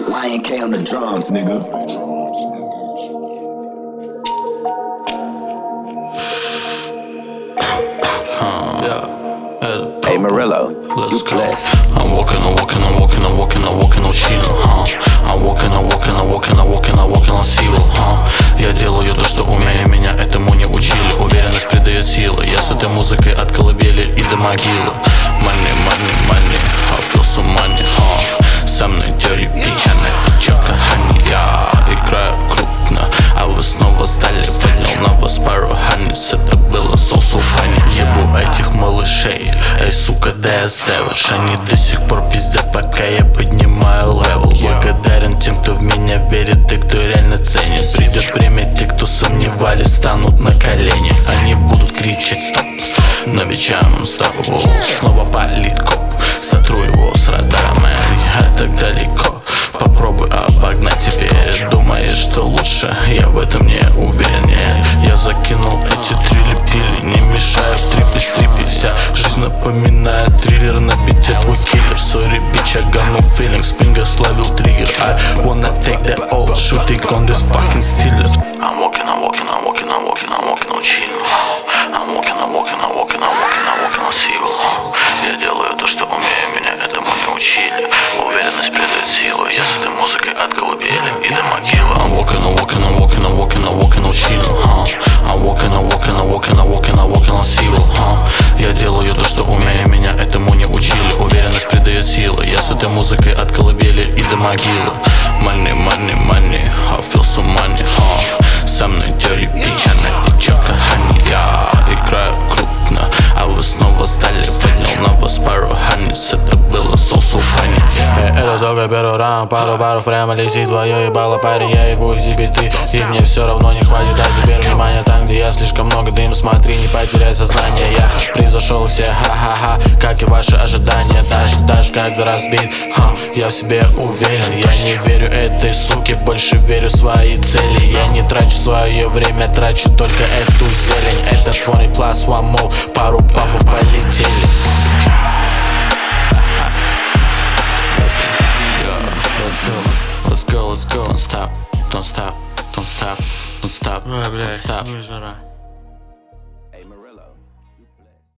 YNK on the drums, nigga. Hey Morello, let's go. I'm walking on chill. I'm walking on силу. Я делаю то, что умею, меня этому не учили. Уверенность придает силы. Я с этой музыкой от колыбели и до могилы. Money, money, money, I feel so money. Со мной dirty bitch, она девчонка honey. Я играю крупно, а вы снова стали. Поднял на вас пару honey's, это было so funny. Ебу этих малышей, эй, сука, да я savage. Они до сих пор пиздят, пока я поднимаю левел. Благодарен тем, кто в меня верит и кто реально ценит. Придет время, те, кто сомневались, станут на колени. Они будут кричать стоп, но вечером он стопу. Снова палит коп, сотру его с радаром. Я так далеко, попробуй обогнать теперь. Думаешь, что лучше, я в этом не уверен. Я закинул эти трили-пили, не мешаю в трипе-стрипе. Вся жизнь напоминает триллер, на бите твой киллер. Sorry, bitch, I got no feelings, fingers ловил триггер. I wanna take that old shooting on this fucking Steeler. I'm walking on chill. I'm walking on силу. Я делаю то, что умею, меня этому не учили. Уверенность придает силу. Я с этой музыкой от колыбели и до могилы. I'm walking on chill. I'm walking on силу. Я делаю то, что умею, меня этому не учили. Уверенность придает силы. Я с этой музыкой от колыбели и до могилы. Money, money, money, I feel so money. Со мной dirty bitch, она девчонка honey. Я играю крупно, а вы снова стали. Поднял на вас пару honey's, это было so funny. Это только первый раунд, пару баров прямо летит твое ебало, парень, я ебу тебе ты. И мне все равно не хватит, дай теперь внимание там, где я слишком много дым. Смотри, не потеряй сознание, я превзошел все, ха-ха-ха, как и ваши ожидания. Даже когда разбит, я в себе уверен. Я не верю этой суке, больше верю в свои цели. Я не трачу свое время, трачу только эту зелень. Это 20 plus one more, пару пафов полетели. Let's go, don't stop. Ой, блядь, ну и жара.